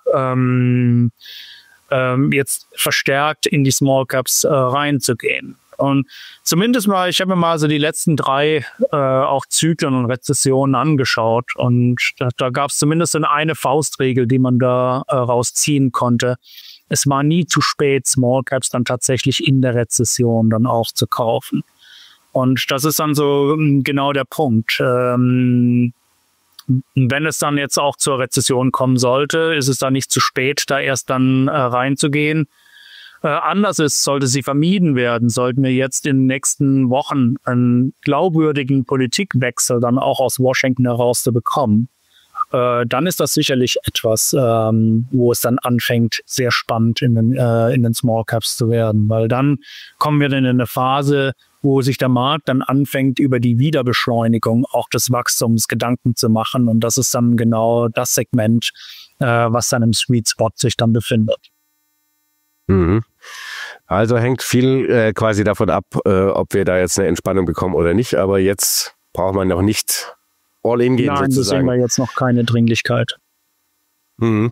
[SPEAKER 4] jetzt verstärkt in die Small Caps reinzugehen. Und zumindest mal, ich habe mir mal so die letzten 3 auch Zyklen und Rezessionen angeschaut und da gab es zumindest eine Faustregel, die man da rausziehen konnte. Es war nie zu spät, Small Caps dann tatsächlich in der Rezession dann auch zu kaufen. Und das ist dann so genau der Punkt. Wenn es dann jetzt auch zur Rezession kommen sollte, ist es dann nicht zu spät, da erst dann reinzugehen. Anders ist, sollte sie vermieden werden, sollten wir jetzt in den nächsten Wochen einen glaubwürdigen Politikwechsel dann auch aus Washington heraus zu bekommen, dann ist das sicherlich etwas, wo es dann anfängt, sehr spannend in den Small Caps zu werden, weil dann kommen wir dann in eine Phase, wo sich der Markt dann anfängt, über die Wiederbeschleunigung auch des Wachstums Gedanken zu machen und das ist dann genau das Segment, was dann im Sweet Spot sich dann befindet.
[SPEAKER 3] Mhm. Also hängt viel quasi davon ab, ob wir da jetzt eine Entspannung bekommen oder nicht. Aber jetzt braucht man noch nicht all in gehen.
[SPEAKER 4] Nein,
[SPEAKER 3] sozusagen.
[SPEAKER 4] Da sehen wir jetzt noch keine Dringlichkeit.
[SPEAKER 3] Mhm.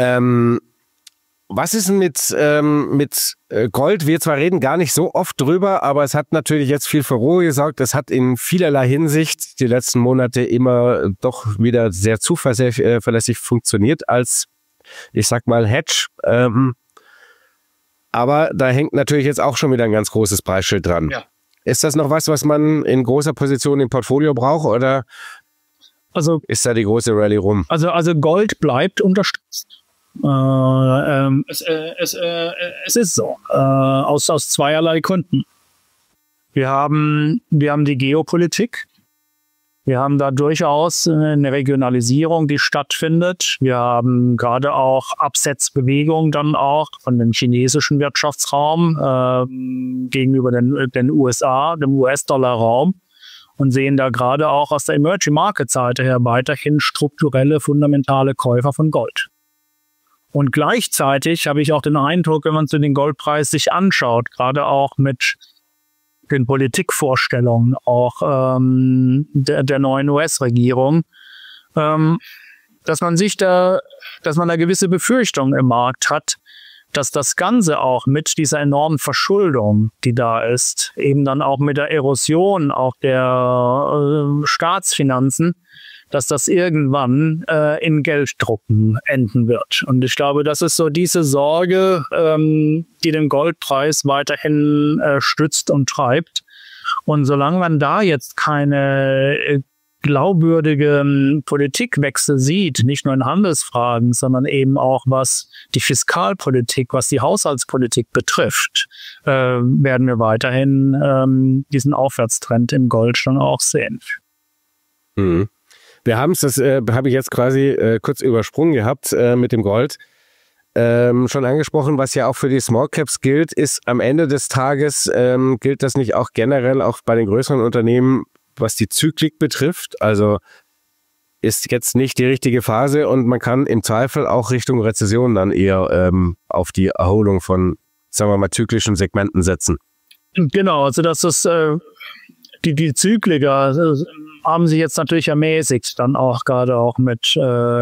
[SPEAKER 3] Was ist denn mit Gold? Wir zwar reden gar nicht so oft drüber, aber es hat natürlich jetzt viel Furore gesorgt. Es hat in vielerlei Hinsicht die letzten Monate immer doch wieder sehr zuverlässig funktioniert als, ich sag mal, Hedge. Aber da hängt natürlich jetzt auch schon wieder ein ganz großes Preisschild dran. Ja. Ist das noch was man in großer Position im Portfolio braucht oder ist da die große Rallye rum?
[SPEAKER 4] Also Gold bleibt unterstützt. Es ist so. Aus zweierlei Gründen. Wir haben die Geopolitik. Wir haben da durchaus eine Regionalisierung, die stattfindet. Wir haben gerade auch Absetzbewegungen dann auch von dem chinesischen Wirtschaftsraum gegenüber den USA, dem US-Dollar-Raum und sehen da gerade auch aus der Emerging Market-Seite her weiterhin strukturelle, fundamentale Käufer von Gold. Und gleichzeitig habe ich auch den Eindruck, wenn man so den Goldpreis sich anschaut, gerade auch mit den Politikvorstellungen auch der neuen US-Regierung, dass man da gewisse Befürchtungen im Markt hat, dass das Ganze auch mit dieser enormen Verschuldung, die da ist, eben dann auch mit der Erosion auch der Staatsfinanzen, dass das irgendwann in Gelddrucken enden wird. Und ich glaube, das ist so diese Sorge, die den Goldpreis weiterhin stützt und treibt. Und solange man da jetzt keine glaubwürdige Politikwechsel sieht, nicht nur in Handelsfragen, sondern eben auch was die Fiskalpolitik, was die Haushaltspolitik betrifft, werden wir weiterhin diesen Aufwärtstrend im Gold schon auch sehen.
[SPEAKER 3] Mhm. Wir haben es, das habe ich jetzt quasi kurz übersprungen gehabt mit dem Gold. Schon angesprochen, was ja auch für die Small Caps gilt, ist am Ende des Tages, gilt das nicht auch generell auch bei den größeren Unternehmen, was die Zyklik betrifft? Also ist jetzt nicht die richtige Phase und man kann im Zweifel auch Richtung Rezession dann eher auf die Erholung von, sagen wir mal, zyklischen Segmenten setzen.
[SPEAKER 4] Genau, also das ist die Zykliker haben sich jetzt natürlich ermäßigt, dann auch gerade auch mit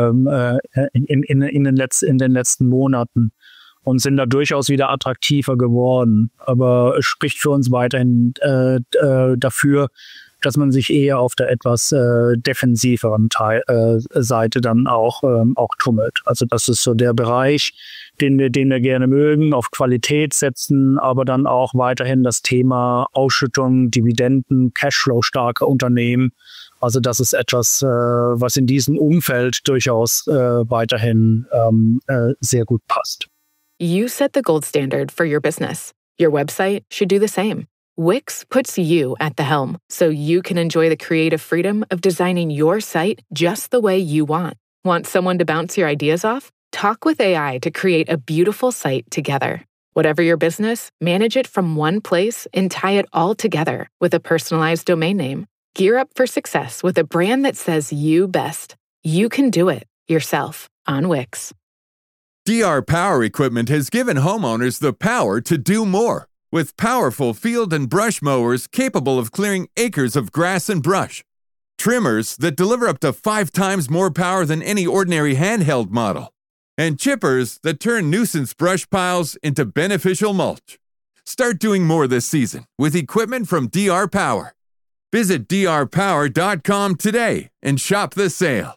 [SPEAKER 4] in den letzten Monaten und sind da durchaus wieder attraktiver geworden. Aber es spricht für uns weiterhin dafür, dass man sich eher auf der etwas defensiveren Seite dann auch tummelt. Also das ist so der Bereich, den wir gerne mögen, auf Qualität setzen, aber dann auch weiterhin das Thema Ausschüttung, Dividenden, Cashflow-starke Unternehmen. Also das ist etwas, was in diesem Umfeld durchaus weiterhin sehr gut passt.
[SPEAKER 5] You set the gold standard for your business. Your website should do the same. Wix puts you at the helm so you can enjoy the creative freedom of designing your site just the way you want. Want someone to bounce your ideas off? Talk with AI to create a beautiful site together. Whatever your business, manage it from one place and tie it all together with a personalized domain name. Gear up for success with a brand that says you best. You can do it yourself on Wix.
[SPEAKER 6] DR Power Equipment has given homeowners the power to do more. With powerful field and brush mowers capable of clearing acres of grass and brush. Trimmers that deliver up to 5 times more power than any ordinary handheld model. And chippers that turn nuisance brush piles into beneficial mulch. Start doing more this season with equipment from DR Power. Visit drpower.com today and shop the sale.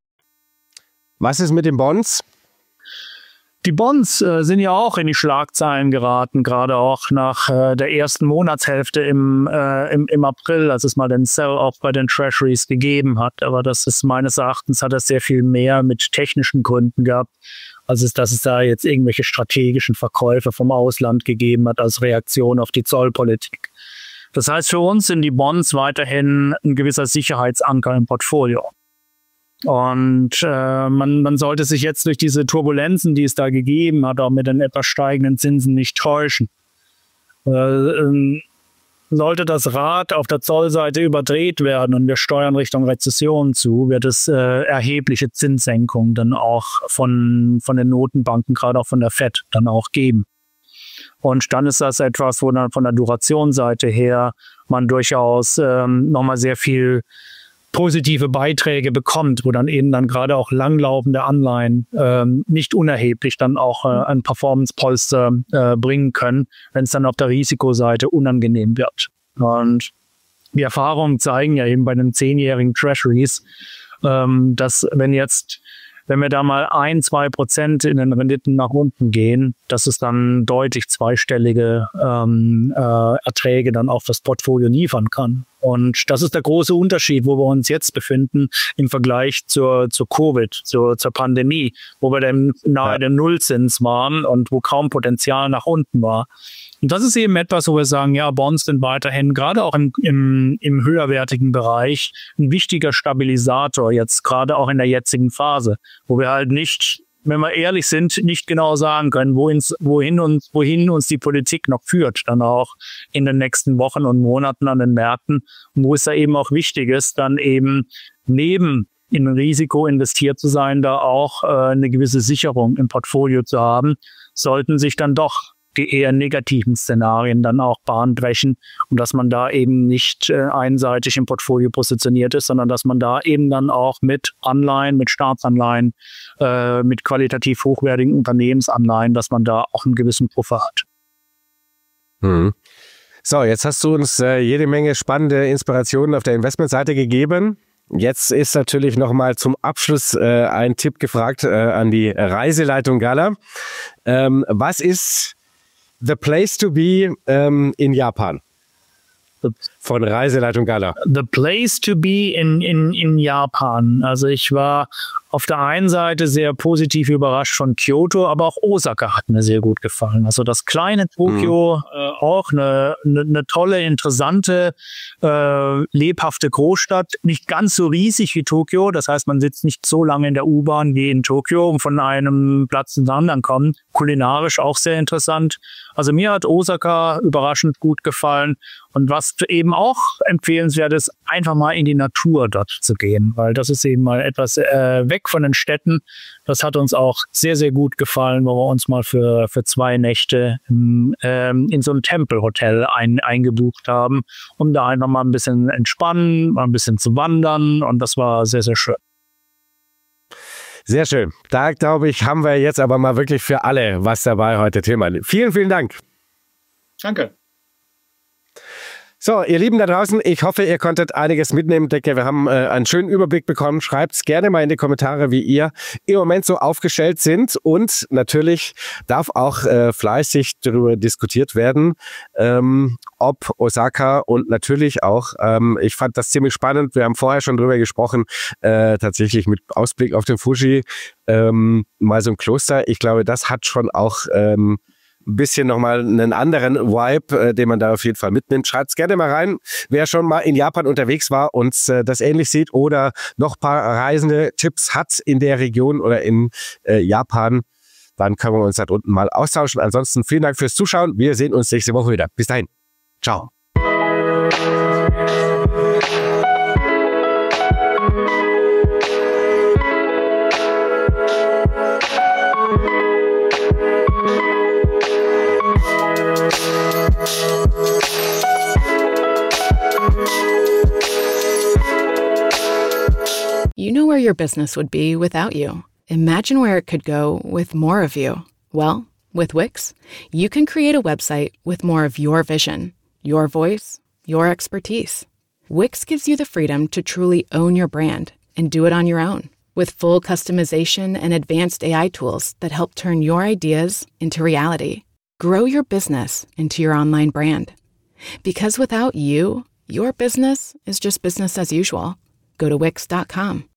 [SPEAKER 3] Was ist mit den Bonds?
[SPEAKER 4] Die Bonds sind ja auch in die Schlagzeilen geraten, gerade auch nach der ersten Monatshälfte im April, als es mal den Sell-Off bei den Treasuries gegeben hat. Aber das ist meines Erachtens, hat es sehr viel mehr mit technischen Gründen gehabt, als dass es da jetzt irgendwelche strategischen Verkäufe vom Ausland gegeben hat als Reaktion auf die Zollpolitik. Das heißt, für uns sind die Bonds weiterhin ein gewisser Sicherheitsanker im Portfolio. Und man sollte sich jetzt durch diese Turbulenzen, die es da gegeben hat, auch mit den etwas steigenden Zinsen nicht täuschen. Sollte das Rad auf der Zollseite überdreht werden und wir steuern Richtung Rezession zu, wird es erhebliche Zinssenkungen dann auch von den Notenbanken, gerade auch von der FED, dann auch geben. Und dann ist das etwas, wo dann von der Durationsseite her man durchaus nochmal sehr viel positive Beiträge bekommt, wo dann eben dann gerade auch langlaufende Anleihen nicht unerheblich dann auch ein Performance-Polster bringen können, wenn es dann auf der Risikoseite unangenehm wird. Und die Erfahrungen zeigen ja eben bei den 10-jährigen Treasuries, dass wenn wir da mal 1-2% in den Renditen nach unten gehen, dass es dann deutlich zweistellige Erträge dann auf das Portfolio liefern kann. Und das ist der große Unterschied, wo wir uns jetzt befinden im Vergleich zur Covid, zur Pandemie, wo wir dann nahe dem Nullzins waren und wo kaum Potenzial nach unten war. Und das ist eben etwas, wo wir sagen, ja, Bonds sind weiterhin, gerade auch im höherwertigen Bereich, ein wichtiger Stabilisator, jetzt gerade auch in der jetzigen Phase, wo wir halt nicht, wenn wir ehrlich sind, nicht genau sagen können, wohin uns die Politik noch führt, dann auch in den nächsten Wochen und Monaten an den Märkten. Und wo es da eben auch wichtig ist, dann eben neben in Risiko investiert zu sein, da auch eine gewisse Sicherung im Portfolio zu haben, sollten sich dann doch die eher negativen Szenarien dann auch Bahn brechen und dass man da eben nicht einseitig im Portfolio positioniert ist, sondern dass man da eben dann auch mit Anleihen, mit Staatsanleihen, mit qualitativ hochwertigen Unternehmensanleihen, dass man da auch einen gewissen Puffer hat.
[SPEAKER 3] So, jetzt hast du uns jede Menge spannende Inspirationen auf der Investmentseite gegeben. Jetzt ist natürlich nochmal zum Abschluss ein Tipp gefragt an die Reiseleitung Gala. Was ist the place to be in Japan? von Reiseleitung Gala?
[SPEAKER 4] The place to be in Japan. Also ich war auf der einen Seite sehr positiv überrascht von Kyoto, aber auch Osaka hat mir sehr gut gefallen. Also das kleine Tokio, auch eine tolle, interessante, lebhafte Großstadt. Nicht ganz so riesig wie Tokio. Das heißt, man sitzt nicht so lange in der U-Bahn wie in Tokio und von einem Platz zum anderen kommen. Kulinarisch auch sehr interessant. Also mir hat Osaka überraschend gut gefallen. Und was eben auch empfehlenswert ist, einfach mal in die Natur dort zu gehen, weil das ist eben mal etwas weg von den Städten. Das hat uns auch sehr, sehr gut gefallen, wo wir uns mal für 2 Nächte in so ein Tempelhotel eingebucht haben, um da einfach mal ein bisschen entspannen, mal ein bisschen zu wandern, und das war sehr, sehr schön.
[SPEAKER 3] Sehr schön. Da, glaube ich, haben wir jetzt aber mal wirklich für alle was dabei heute, Tilman. Vielen, vielen Dank.
[SPEAKER 4] Danke.
[SPEAKER 3] So, ihr Lieben da draußen, ich hoffe, ihr konntet einiges mitnehmen. Ich denke, wir haben einen schönen Überblick bekommen. Schreibt es gerne mal in die Kommentare, wie ihr im Moment so aufgestellt sind. Und natürlich darf auch fleißig darüber diskutiert werden, ob Osaka, und natürlich auch, ich fand das ziemlich spannend, wir haben vorher schon drüber gesprochen, tatsächlich mit Ausblick auf den Fuji, mal so ein Kloster. Ich glaube, das hat schon auch ein bisschen nochmal einen anderen Vibe, den man da auf jeden Fall mitnimmt. Schreibt's gerne mal rein, wer schon mal in Japan unterwegs war und das ähnlich sieht oder noch ein paar reisende Tipps hat in der Region oder in Japan. Dann können wir uns da unten mal austauschen. Ansonsten vielen Dank fürs Zuschauen. Wir sehen uns nächste Woche wieder. Bis dahin. Ciao.
[SPEAKER 5] You know where your business would be without you. Imagine where it could go with more of you. Well, with Wix, you can create a website with more of your vision, your voice, your expertise. Wix gives you the freedom to truly own your brand and do it on your own. With full customization and advanced AI tools that help turn your ideas into reality. Grow your business into your online brand. Because without you, your business is just business as usual. Go to Wix.com.